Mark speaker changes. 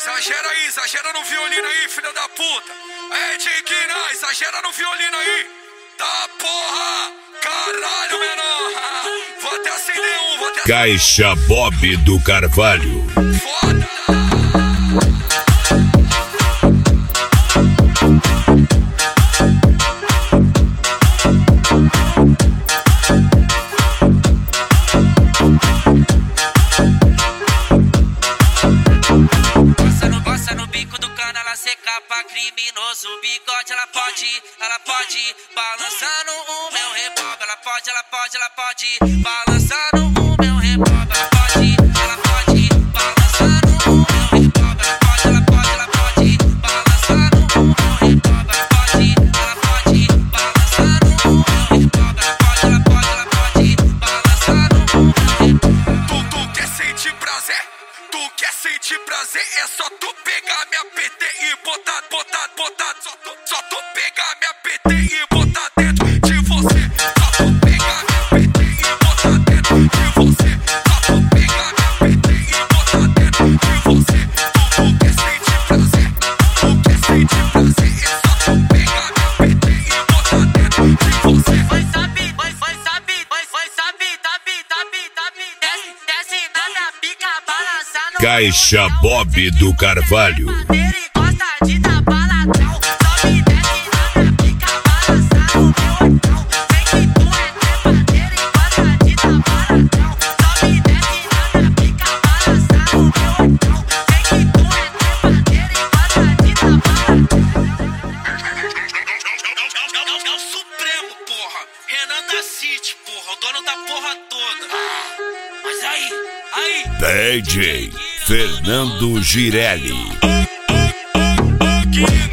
Speaker 1: exagera no violino aí, filha da puta. É, Diguinha, exagera no violino aí. Tá porra, caralho, menor. Vou até acender um, vou até acender um.
Speaker 2: Caixa Bob do Carvalho.
Speaker 1: Foda.
Speaker 3: Passa no bico do cano, ela seca pra criminoso. Bigode, ela pode balançando o meu rebob. Ela pode balançando o meu rebob. Ela pode balançando o meu rebob. Ela pode balançando o meu rebob. Ela pode balançando o meu rebob. Ela pode balançando o meu rebob.
Speaker 1: Tu quer sentir prazer? Tu quer sentir prazer? É só tu pegar minha PT e botar. Só tu pegar minha PT e botar dentro de você. Só tu pegar minha PT e botar dentro de você. Só tu pegar minha PT e botar dentro de você. Tu quer sentir prazer? Tu quer sentir prazer? É só tu pegar minha PT e botar dentro de você.
Speaker 3: Desce na minha pica, balançando.
Speaker 2: Caixa Bob do Carvalho.
Speaker 3: Ele gosta de dar baladão. Sobe e desce na minha pica, balançando meu oitão. Sei que tu é trepadeira e gosta de dar baladão. Sobe e desce na minha pica, balançando meu oitão. Sei que tu é trepadeira e gosta de dar baladão.
Speaker 1: É o Supremo, porra. Renan da City, porra. O dono da porra toda.
Speaker 3: Mas aí.
Speaker 2: DJ Fernando Girelli.
Speaker 1: Aqui